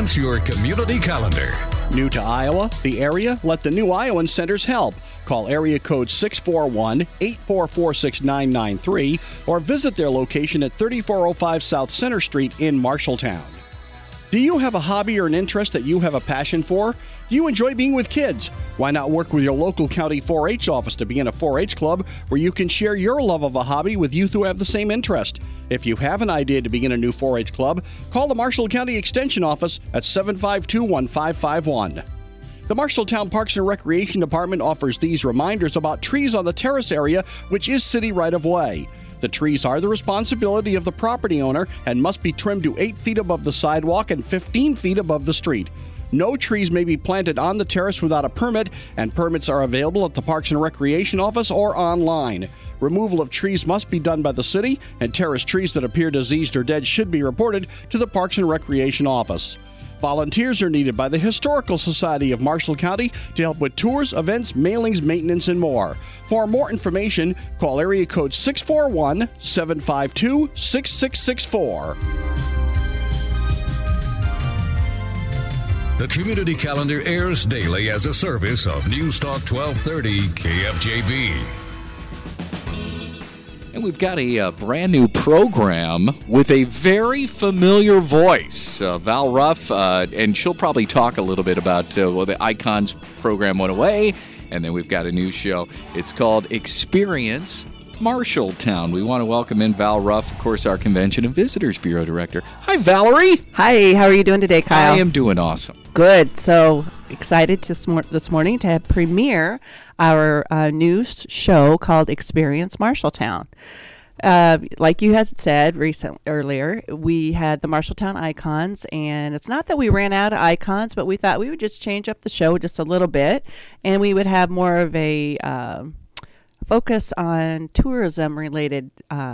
Experience your community calendar. New to Iowa, the area? Let the New Iowan Centers help. Call area code 641-844-6993 or visit their location at 3405 South Center Street in Marshalltown. Do you have a hobby or an interest that you have a passion for? Do you enjoy being with kids? Why not work with your local county 4-H office to begin a 4-H club where you can share your love of a hobby with youth who have the same interest? If you have an idea to begin a new 4-H club, call the Marshall County Extension Office at 752-1551. The Marshalltown Parks and Recreation Department offers these reminders about trees on the terrace area, which is city right-of-way. The trees are the responsibility of the property owner and must be trimmed to 8 feet above the sidewalk and 15 feet above the street. No trees may be planted on the terrace without a permit, and permits are available at the Parks and Recreation Office or online. Removal of trees must be done by the city, and terrace trees that appear diseased or dead should be reported to the Parks and Recreation Office. Volunteers are needed by the Historical Society of Marshall County to help with tours, events, mailings, maintenance, and more. For more information, call area code 641-752-6664. The Community Calendar airs daily as a service of News Talk 1230 KFJV. And we've got a brand new program with a very familiar voice, Val Ruff, and she'll probably talk a little bit about the Icons program went away, and then we've got a new show. It's called Experience Marshalltown. We want to welcome in Val Ruff, of course, our Convention and Visitors Bureau Director. Hi, Valerie. Hi, how are you doing today, Kyle? I am doing awesome. Good. So excited this morning to premiere our new show called Experience Marshalltown. Like you had said earlier, we had the Marshalltown Icons, and it's not that we ran out of icons, but we thought we would just change up the show just a little bit, and we would have more of a focus on tourism-related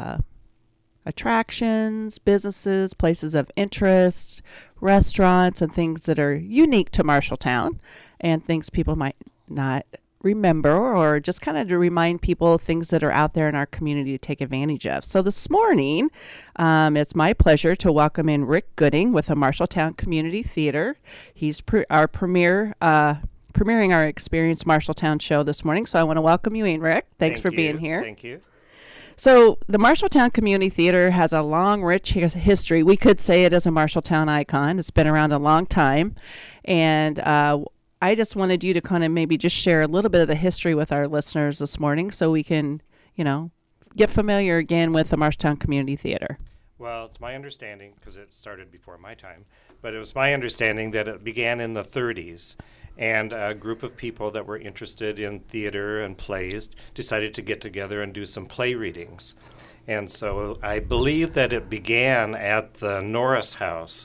attractions, businesses, places of interest, restaurants, and things that are unique to Marshalltown, and things people might not remember, or just kind of to remind people of things that are out there in our community to take advantage of. So this morning, it's my pleasure to welcome in Rick Gooding with the Marshalltown Community Theater. He's our premiering our Experience Marshalltown show this morning. So I want to welcome you in, Rick. Thanks for being here. Thank you. So the Marshalltown Community Theater has a long, rich history. We could say it is a Marshalltown icon. It's been around a long time. And I just wanted you to kind of maybe just share a little bit of the history with our listeners this morning so we can, get familiar again with the Marshalltown Community Theater. Well, it's my understanding, because it started before my time, but it was my understanding that it began in the 30s. And a group of people that were interested in theater and plays decided to get together and do some play readings. And so I believe that it began at the Norris House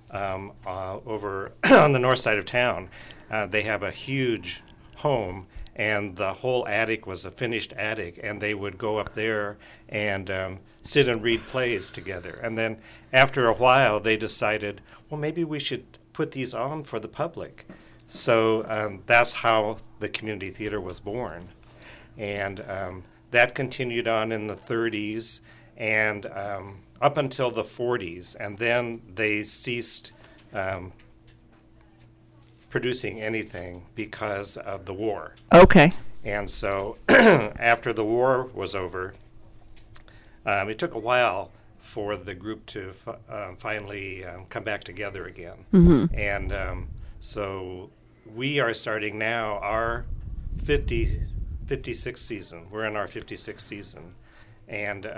over on the north side of town. They have a huge home, and the whole attic was a finished attic, and they would go up there and sit and read plays together. And then after a while, they decided, well, maybe we should put these on for the public. So that's how the community theater was born. And that continued on in the 30s and up until the 40s. And then they ceased producing anything because of the war. Okay. And so after the war was over, it took a while for the group to finally come back together again. Mm-hmm. And so we are starting now our 56th season. We're in our 56th season. And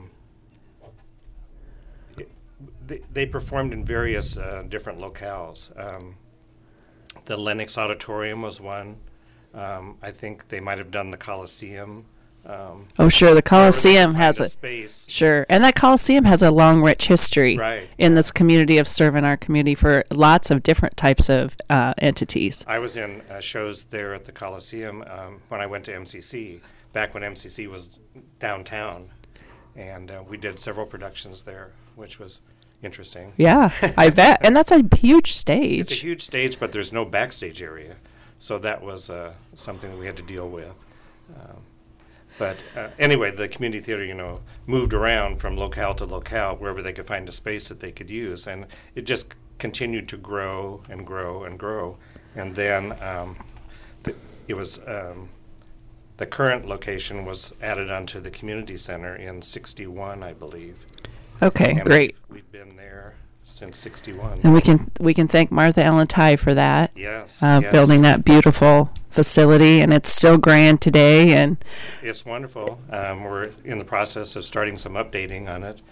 they performed in various different locales. The Lenox Auditorium was one. I think they might have done the Coliseum. Sure. The Coliseum has a space. Sure. And that Coliseum has a long, rich history in this community of serving our community for lots of different types of entities. I was in shows there at the Coliseum when I went to MCC, back when MCC was downtown. And we did several productions there, which was interesting. Yeah, I bet. And that's a huge stage. It's a huge stage, but there's no backstage area. So that was something that we had to deal with. But anyway, the community theater, moved around from locale to locale wherever they could find a space that they could use. And it just continued to grow and grow and grow. And then the current location was added onto the community center in 61, I believe. Okay, And great. We've been there since 61. And we can thank Martha Ellen Ty for that. Yes, building that beautiful facility, and it's still grand today. And it's wonderful. We're in the process of starting some updating on it.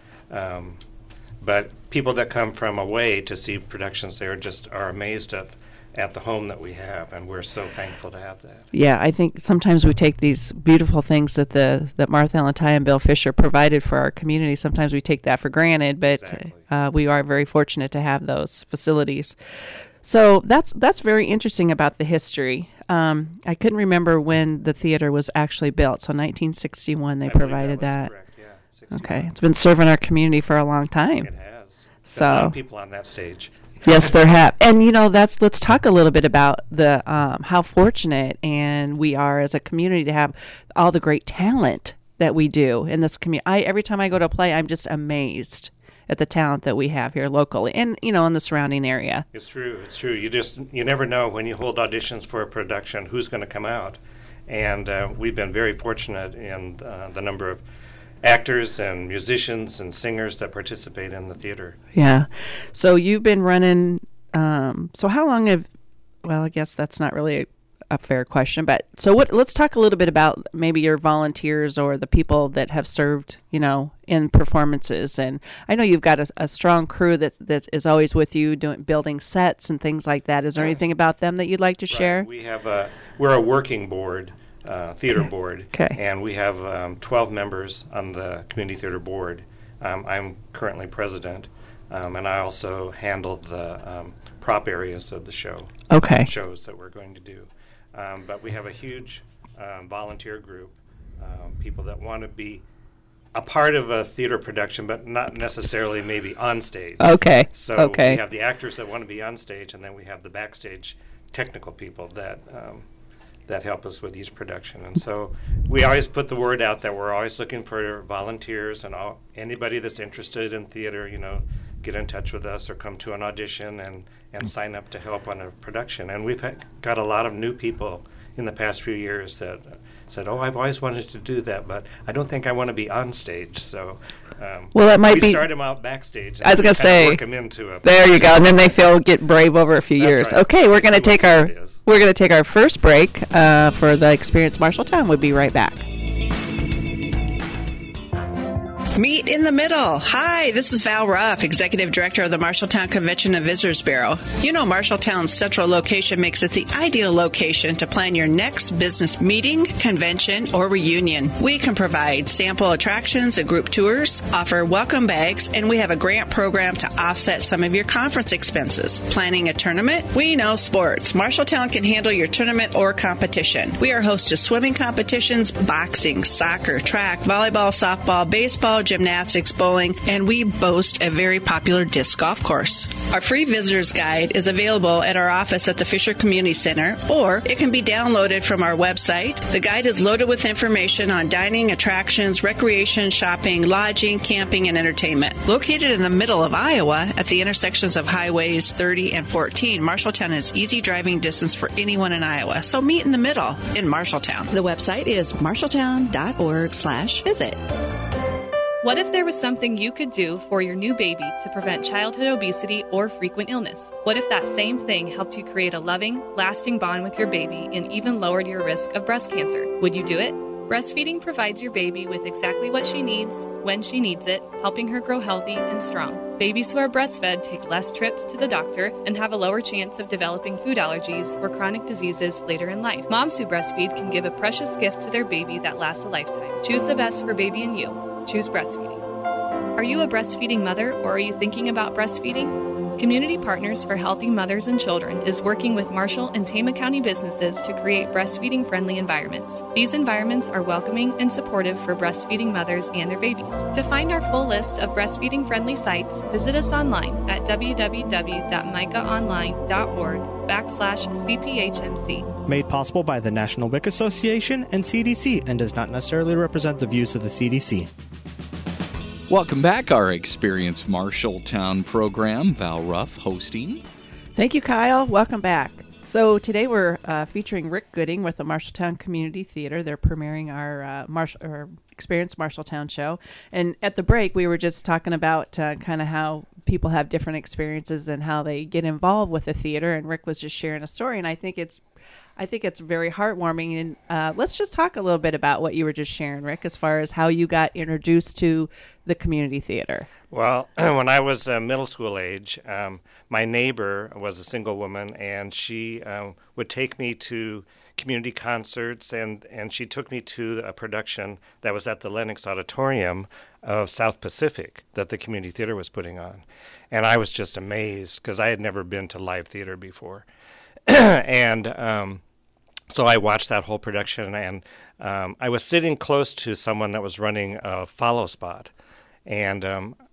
But people that come from away to see productions there just are amazed at the home that we have, and we're so thankful to have that. yeah, I think sometimes we take these beautiful things that Martha Ellen Ty and Bill Fisher provided for our community. Sometimes we take that for granted, but Exactly. we are very fortunate to have those facilities. So that's very interesting about the history. I couldn't remember when the theater was actually built. So 1961 they I believe provided was that. correct, yeah, 61. Okay, it's been serving our community for a long time. It has. So- A lot of people on that stage. Yes, there have. And let's talk a little bit about the how fortunate and we are as a community to have all the great talent that we do in this community. Every time I go to a play, I'm just amazed at the talent that we have here locally and in the surrounding area. It's true. It's true. You never know when you hold auditions for a production who's going to come out, and we've been very fortunate in the number of actors and musicians and singers that participate in the theater. Yeah. So you've been running. So how long well, I guess that's not really a fair question, but let's talk a little bit about maybe your volunteers or the people that have served, in performances. And I know you've got a strong crew that is always with you building sets and things like that. Is there anything about them that you'd like to share? Right. We have we're a working board, theater board, Okay. and we have 12 members on the community theater board. I'm currently president, and I also handle the prop areas of the shows that we're going to do. But we have a huge volunteer group, people that want to be a part of a theater production, but not necessarily maybe on stage. Okay. So we have the actors that want to be on stage, and then we have the backstage technical people that help us with each production. And so we always put the word out that we're always looking for volunteers, and anybody that's interested in theater, get in touch with us or come to an audition and sign up to help on a production. And we've got a lot of new people in the past few years that said, I've always wanted to do that, but I don't think I want to be on stage. So that might we be. start them out backstage. I was going to say, work them into a there you go, and then they get brave over a few That's years. right. Okay, we're going to See take what it is. we're going to take our first break for the Experience Marshalltown. We'll be right back. Meet in the Middle. Hi, this is Val Ruff, Executive Director of the Marshalltown Convention and Visitors Bureau. Marshalltown's central location makes it the ideal location to plan your next business meeting, convention, or reunion. We can provide sample attractions and group tours, offer welcome bags, and we have a grant program to offset some of your conference expenses. Planning a tournament? We know sports. Marshalltown can handle your tournament or competition. We are host to swimming competitions, boxing, soccer, track, volleyball, softball, baseball, gymnastics, bowling, and we boast a very popular disc golf course. Our free visitor's guide is available at our office at the Fisher Community Center, or it can be downloaded from our website. The guide is loaded with information on dining, attractions, recreation, shopping, lodging, camping, and entertainment. Located in the middle of Iowa at the intersections of highways 30 and 14, Marshalltown is easy driving distance for anyone in Iowa. So meet in the middle in Marshalltown. The website is marshalltown.org/visit. What if there was something you could do for your new baby to prevent childhood obesity or frequent illness? What if that same thing helped you create a loving, lasting bond with your baby and even lowered your risk of breast cancer? Would you do it? Breastfeeding provides your baby with exactly what she needs, when she needs it, helping her grow healthy and strong. Babies who are breastfed take less trips to the doctor and have a lower chance of developing food allergies or chronic diseases later in life. Moms who breastfeed can give a precious gift to their baby that lasts a lifetime. Choose the best for baby and you. Choose breastfeeding. Are you a breastfeeding mother, or are you thinking about breastfeeding? Community Partners for Healthy Mothers and Children is working with Marshall and Tama County businesses to create breastfeeding-friendly environments. These environments are welcoming and supportive for breastfeeding mothers and their babies. To find our full list of breastfeeding-friendly sites, visit us online at www.micaonline.org/CPHMC. Made possible by the National WIC Association and CDC, and does not necessarily represent the views of the CDC. Welcome back. Our Experience Marshalltown program. Val Ruff hosting. Thank you, Kyle. Welcome back. So today we're featuring Rick Gooding with the Marshalltown Community Theater. They're premiering our Experience Marshalltown show. And at the break, we were just talking about kind of how people have different experiences and how they get involved with the theater. And Rick was just sharing a story, and I think it's very heartwarming. And let's just talk a little bit about what you were just sharing, Rick, as far as how you got introduced to the community theater. Well, when I was middle school age, my neighbor was a single woman, and she would take me to community concerts, and she took me to a production that was at the Lennox Auditorium of South Pacific that the community theater was putting on. And I was just amazed because I had never been to live theater before. And so I watched that whole production, and I was sitting close to someone that was running a follow spot. And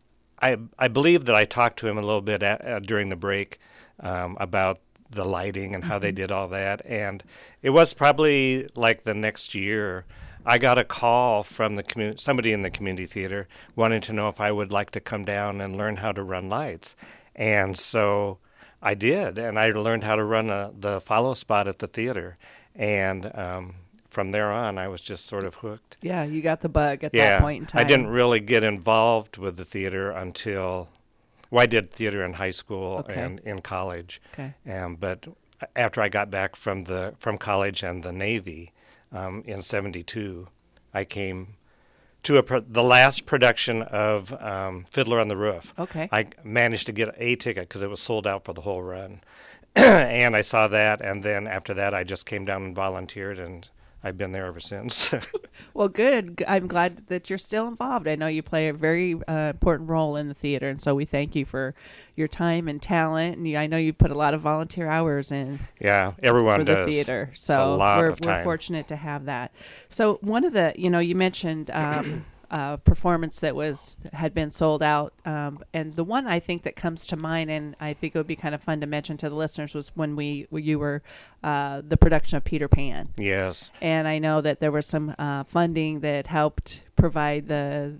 I believe that I talked to him a little bit during the break about the lighting and how they did all that. And it was probably like the next year, I got a call from somebody in the community theater wanting to know if I would like to come down and learn how to run lights. And so I did, and I learned how to run the follow spot at the theater. And from there on, I was just sort of hooked. Yeah, you got the bug at that point in time. I didn't really get involved with the theater until, I did theater in high school and in college. Okay. But after I got back from college and the Navy in '72, I came to the last production of Fiddler on the Roof. Okay. I managed to get a ticket because it was sold out for the whole run. And I saw that, and then after that, I just came down and volunteered, and I've been there ever since. Well, good. I'm glad that you're still involved. I know you play a very important role in the theater, and so we thank you for your time and talent. And I know you put a lot of volunteer hours in. Yeah, everyone for does. the theater. It's So a lot we're of time. fortunate to have that. So one of the, you mentioned performance that had been sold out, and the one I think that comes to mind, and I think it would be kind of fun to mention to the listeners, was when you were the production of Peter Pan. Yes. And I know that there was some funding that helped provide the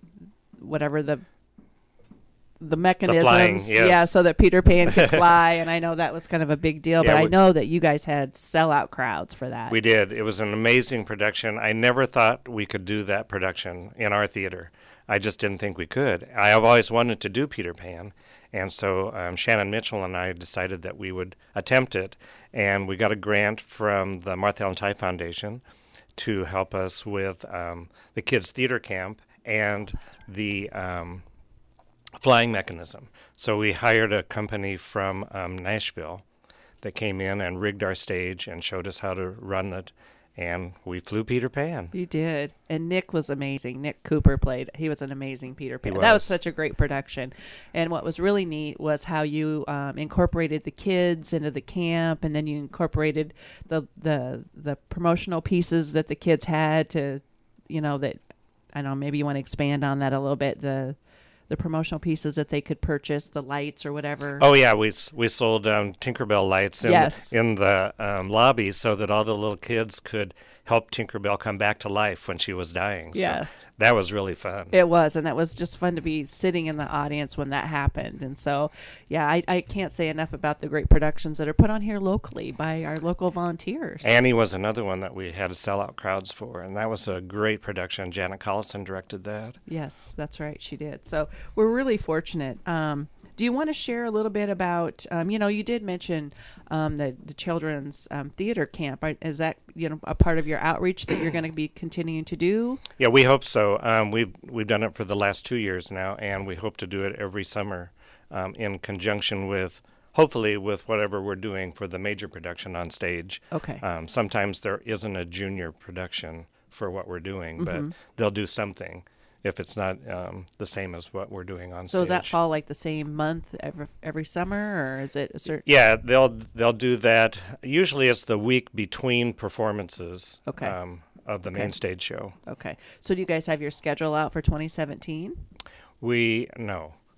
mechanisms, flying, yes. so that Peter Pan could fly. And I know that was kind of a big deal, but I know that you guys had sellout crowds for that. We did. It was an amazing production. I never thought we could do that production in our theater. I just didn't think we could. I have always wanted to do Peter Pan, and so Shannon Mitchell and I decided that we would attempt it, and we got a grant from the Martha Ellen Ty Foundation to help us with the kids' theater camp and the flying mechanism. So we hired a company from Nashville that came in and rigged our stage and showed us how to run it, and we flew Peter Pan. You did. And Nick was amazing. Nick Cooper he was an amazing Peter Pan. He was. That was such a great production. And what was really neat was how you incorporated the kids into the camp, and then you incorporated the promotional pieces that the kids had to, that, I don't know, maybe you want to expand on that a little bit, the promotional pieces that they could purchase, the lights or whatever. Oh yeah, we sold Tinkerbell lights in the lobby so that all the little kids could help Tinkerbell come back to life when she was dying. So yes. That was really fun. It was, and that was just fun to be sitting in the audience when that happened. And so, yeah, I can't say enough about the great productions that are put on here locally by our local volunteers. Annie was another one that we had to sell out crowds for, and that was a great production. Janet Collison directed that. Yes, that's right, she did. So we're really fortunate. Do you want to share a little bit about, you did mention the children's theater camp. Is that, a part of your outreach that you're going to be continuing to do? Yeah, we hope so. We've done it for the last 2 years now, and we hope to do it every summer in conjunction with, hopefully, with whatever we're doing for the major production on stage. Okay. Sometimes there isn't a junior production for what we're doing, but they'll do something if it's not the same as what we're doing on stage. So does that fall like the same month every summer, or is it a certain? Yeah, they'll do that. Usually it's the week between performances of the main stage show. Okay. So do you guys have your schedule out for 2017? No.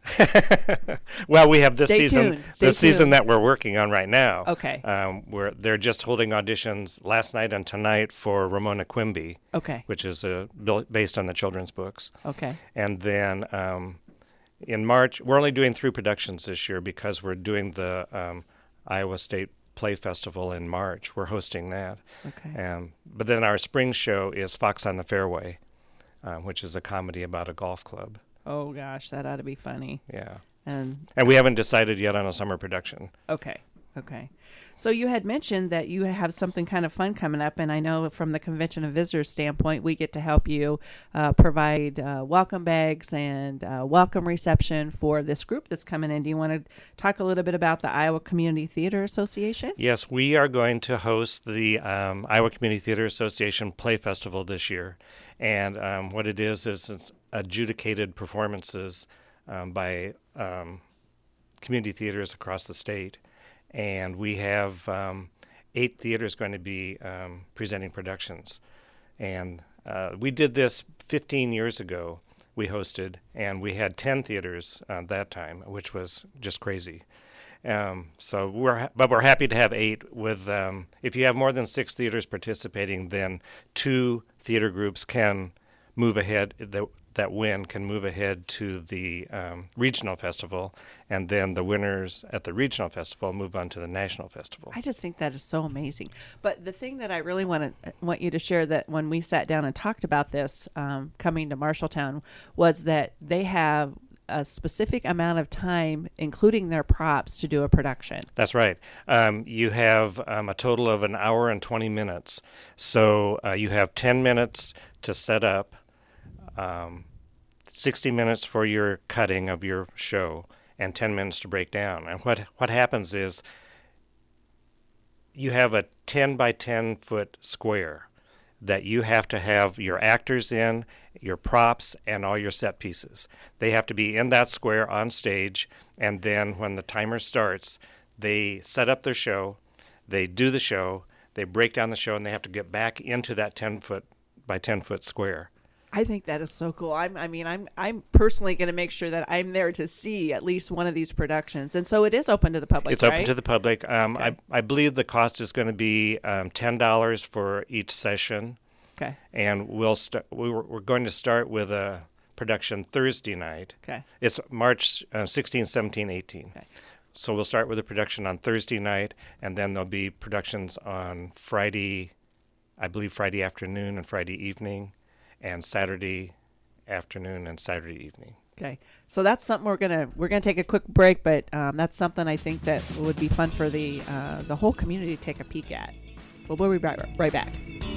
Well, we have this Stay season. tuned. Stay The season tuned. that we're working on right now. Okay. They're just holding auditions last night and tonight for Ramona Quimby. Okay. Which is based on the children's books. Okay. And then in March, we're only doing 3 productions this year because we're doing the Iowa State Play Festival in March. We're hosting that. Okay. But then our spring show is Fox on the Fairway, which is a comedy about a golf club. Oh gosh, that ought to be funny. Yeah. And we haven't decided yet on a summer production. Okay. So you had mentioned that you have something kind of fun coming up, and I know from the Convention and Visitors standpoint, we get to help you provide welcome bags and welcome reception for this group that's coming in. Do you want to talk a little bit about the Iowa Community Theater Association? Yes, we are going to host the Iowa Community Theater Association Play Festival this year. And what it is it's adjudicated performances by community theaters across the state. And we have 8 theaters going to be presenting productions. And we did this 15 years ago. We hosted, and we had 10 theaters that time, which was just crazy. So we're happy to have 8. With if you have more than 6 theaters participating, then 2 theater groups can move ahead. That win can move ahead to the regional festival, and then the winners at the regional festival move on to the national festival. I just think that is so amazing. But the thing that I really want you to share, that when we sat down and talked about this coming to Marshalltown, was that they have a specific amount of time, including their props, to do a production. That's right. You have a total of an hour and 20 minutes. So you have 10 minutes to set up, 60 minutes for your cutting of your show, and 10 minutes to break down. And what happens is you have a 10 by 10 foot square that you have to have your actors in, your props, and all your set pieces. They have to be in that square on stage, and then when the timer starts, they set up their show, they do the show, they break down the show, and they have to get back into that 10 foot by 10 foot square. I think that is so cool. I'm personally going to make sure that I'm there to see at least one of these productions, and so it is open to the public. It's open to the public. Okay. I believe the cost is going to be $10 for each session. Okay. And we're going to start with a production Thursday night. Okay. It's March 16, 17, 18. Okay. So we'll start with a production on Thursday night, and then there'll be productions on Friday, I believe Friday afternoon and Friday evening, and Saturday afternoon and Saturday evening. Okay, so that's something we're gonna take a quick break, but that's something I think that would be fun for the whole community to take a peek at. But we'll be right back.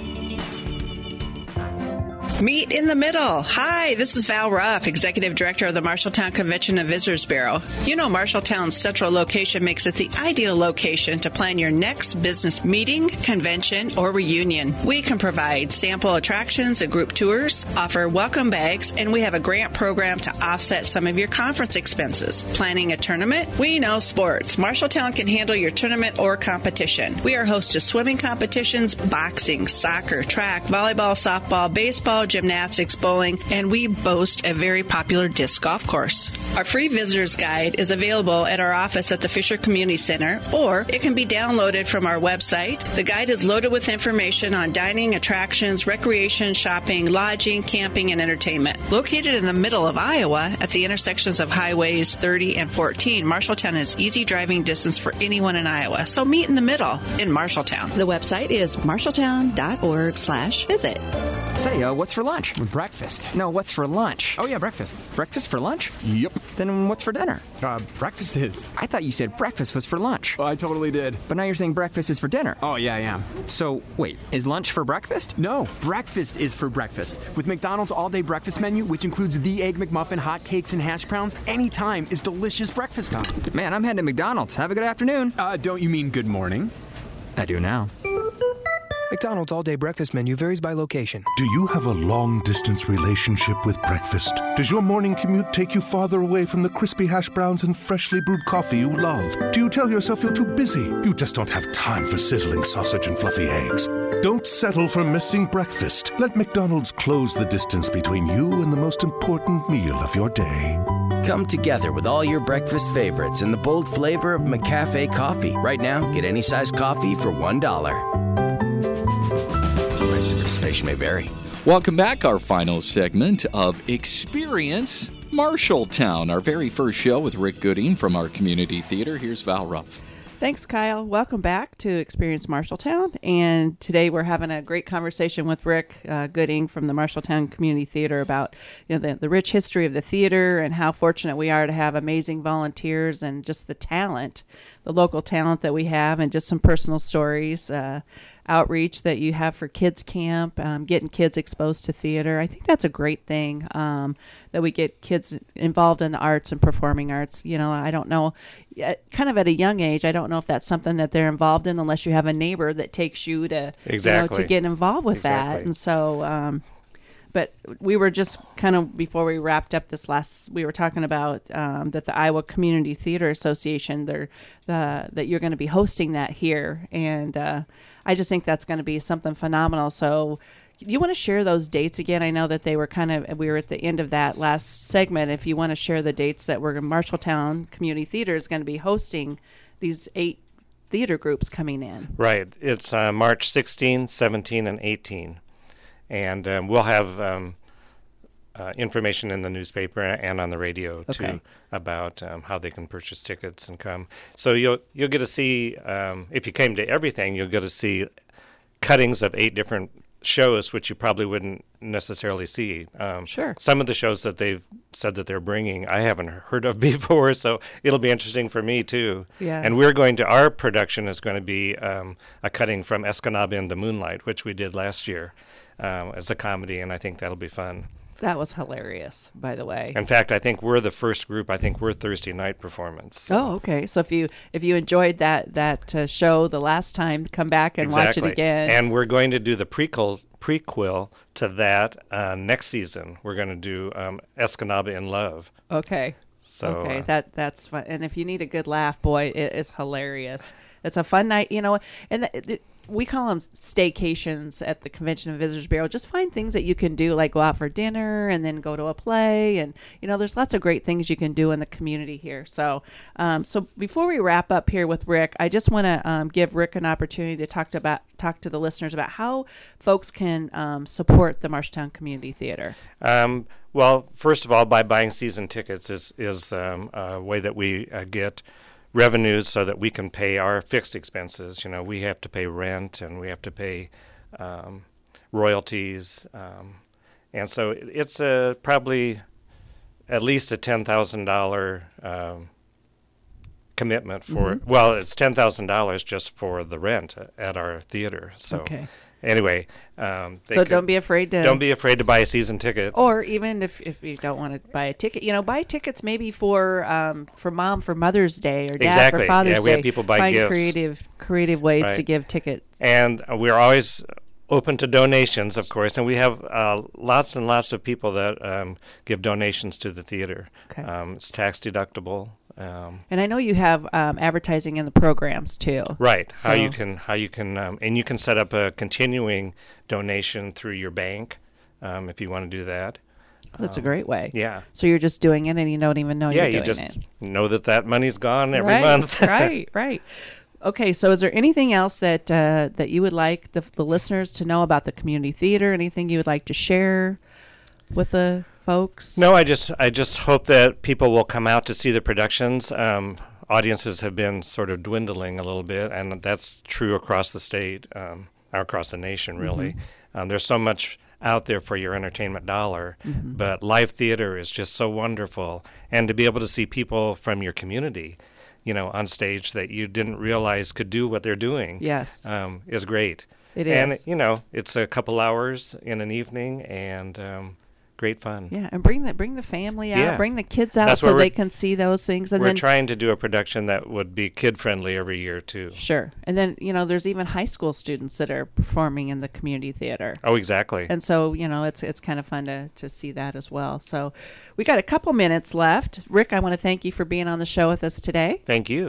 Meet in the middle. Hi, this is Val Ruff, Executive Director of the Marshalltown Convention and Visitors Bureau. You know Marshalltown's central location makes it the ideal location to plan your next business meeting, convention, or reunion. We can provide sample attractions and group tours, offer welcome bags, and we have a grant program to offset some of your conference expenses. Planning a tournament? We know sports. Marshalltown can handle your tournament or competition. We are host to swimming competitions, boxing, soccer, track, volleyball, softball, baseball, gymnastics, bowling, and we boast a very popular disc golf course. Our free visitor's guide is available at our office at the Fisher Community Center, or it can be downloaded from our website. The guide is loaded with information on dining, attractions, recreation, shopping, lodging, camping, and entertainment. Located in the middle of Iowa at the intersections of Highways 30 and 14, Marshalltown is easy driving distance for anyone in Iowa, so meet in the middle in Marshalltown. The website is marshalltown.org/visit. Say, what's for lunch? Breakfast. No, what's for lunch? Oh, yeah, breakfast. Breakfast for lunch? Yep. Then what's for dinner? Breakfast is. I thought you said breakfast was for lunch. I totally did. But now you're saying breakfast is for dinner. Oh, yeah, I am. So, wait, is lunch for breakfast? No, breakfast is for breakfast. With McDonald's all-day breakfast menu, which includes the Egg McMuffin, hot cakes, and hash browns, any time is delicious breakfast time. Man, I'm heading to McDonald's. Have a good afternoon. Don't you mean good morning? I do now. McDonald's all-day breakfast menu varies by location. Do you have a long-distance relationship with breakfast? Does your morning commute take you farther away from the crispy hash browns and freshly brewed coffee you love? Do you tell yourself you're too busy? You just don't have time for sizzling sausage and fluffy eggs. Don't settle for missing breakfast. Let McDonald's close the distance between you and the most important meal of your day. Come together with all your breakfast favorites and the bold flavor of McCafe coffee. Right now, get any size coffee for $1. Price of participation may vary. Welcome back. Our final segment of Experience Marshalltown, our very first show with Rick Gooding from our community theater. Here's Val Ruff. Thanks, Kyle. Welcome back to Experience Marshalltown. And today we're having a great conversation with Rick Gooding from the Marshalltown Community Theater about the rich history of the theater and how fortunate we are to have amazing volunteers and just the talent, the local talent that we have, and just some personal stories, outreach that you have for kids camp, getting kids exposed to theater. I think that's a great thing, that we get kids involved in the arts and performing arts. I don't know, kind of at a young age, I don't know if that's something that they're involved in unless you have a neighbor that takes you to, to get involved with that. And so, but we were just kind of, before we wrapped up we were talking about that the Iowa Community Theater Association, that you're going to be hosting that here. And I just think that's going to be something phenomenal. So do you want to share those dates again? I know that we were at the end of that last segment. If you want to share the dates that Marshalltown Community Theater is going to be hosting these 8 theater groups coming in. Right. It's March 16, 17, and 18. And we'll have information in the newspaper and on the radio too about how they can purchase tickets and come. So you'll get to see, if you came to everything, you'll get to see cuttings of 8 different shows, which you probably wouldn't necessarily see. Sure. Some of the shows that they've said that they're bringing, I haven't heard of before, so it'll be interesting for me too. Yeah. And our production is going to be a cutting from Escanaba into Moonlight, which we did last year as a comedy, and I think that'll be fun. That was hilarious, by the way. In fact, I think we're the first group. I think we're Thursday night performance. Oh, okay. So if you enjoyed that show the last time, come back and watch it again. And we're going to do the prequel to that next season. We're going to do Escanaba in Love. Okay. So that's fun. And if you need a good laugh, boy, it is hilarious. It's a fun night, and we call them staycations at the Convention and Visitors Bureau. Just find things that you can do, like go out for dinner and then go to a play. And, there's lots of great things you can do in the community here. So so before we wrap up here with Rick, I just want to give Rick an opportunity to talk to the listeners about how folks can support the Marshalltown Community Theater. Well, first of all, by buying season tickets is a way that we get revenues so that we can pay our fixed expenses. We have to pay rent and we have to pay royalties. And so it's probably at least a $10,000 commitment for, it's $10,000 just for the rent at our theater. So anyway, so don't be afraid to buy a season ticket. Or even if you don't want to buy a ticket, buy tickets maybe for mom for Mother's Day or dad for Father's Day. We have people buy gifts. Find creative ways to give tickets. And we're always open to donations, of course, and we have lots and lots of people that give donations to the theater. Okay. It's tax deductible. And I know you have advertising in the programs too. Right. So. How you can, and you can set up a continuing donation through your bank if you want to do that. That's a great way. Yeah. So you're just doing it, and you don't even know you're doing it. Yeah, you just know that money's gone every month. Right. Okay, so is there anything else that you would like the listeners to know about the community theater? Anything you would like to share with the folks? No, I just hope that people will come out to see the productions. Audiences have been sort of dwindling a little bit, and that's true across the state, across the nation, really. There's so much out there for your entertainment dollar, but live theater is just so wonderful. And to be able to see people from your community, on stage that you didn't realize could do what they're doing, is great. It is. And, it's a couple hours in an evening, and great fun. Yeah, and bring the family out, bring the kids out so they can see those things. And we're trying to do a production that would be kid-friendly every year, too. Sure. And then, there's even high school students that are performing in the community theater. Oh, exactly. And so, it's kind of fun to see that as well. So we got a couple minutes left. Rick, I want to thank you for being on the show with us today. Thank you.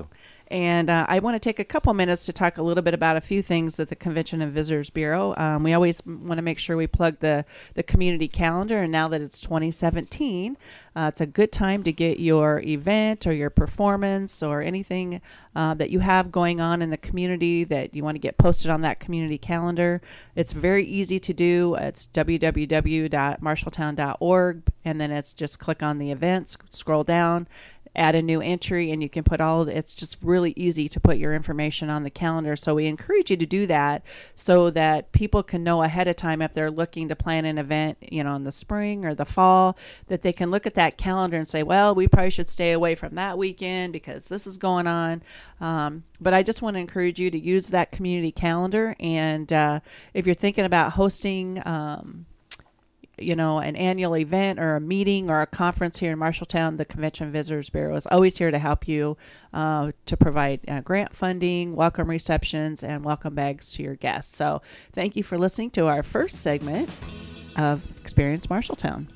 And I want to take a couple minutes to talk a little bit about a few things at the Convention and Visitors Bureau. We always want to make sure we plug the community calendar, and now that it's 2017, it's a good time to get your event or your performance or anything that you have going on in the community that you want to get posted on that community calendar. It's very easy to do. It's www.marshalltown.org, and then it's just click on the events, scroll down, add a new entry, and you can put it's just really easy to put your information on the calendar. So we encourage you to do that so that people can know ahead of time if they're looking to plan an event, in the spring or the fall, that they can look at that calendar and say, well, we probably should stay away from that weekend because this is going on. But I just want to encourage you to use that community calendar. And if you're thinking about hosting an annual event or a meeting or a conference here in Marshalltown, the Convention and Visitors Bureau is always here to help you to provide grant funding, welcome receptions, and welcome bags to your guests. So thank you for listening to our first segment of Experience Marshalltown.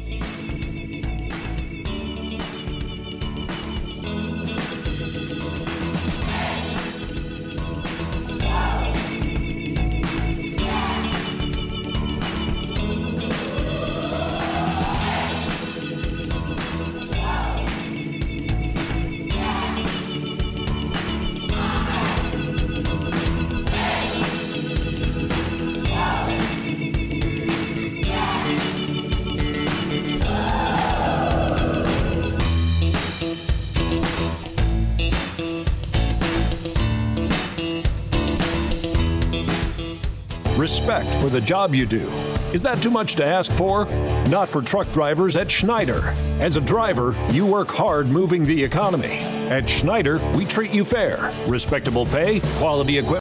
Respect for the job you do. Is that too much to ask for? Not for truck drivers at Schneider. As a driver, you work hard moving the economy. At Schneider, we treat you fair. Respectable pay, quality equipment.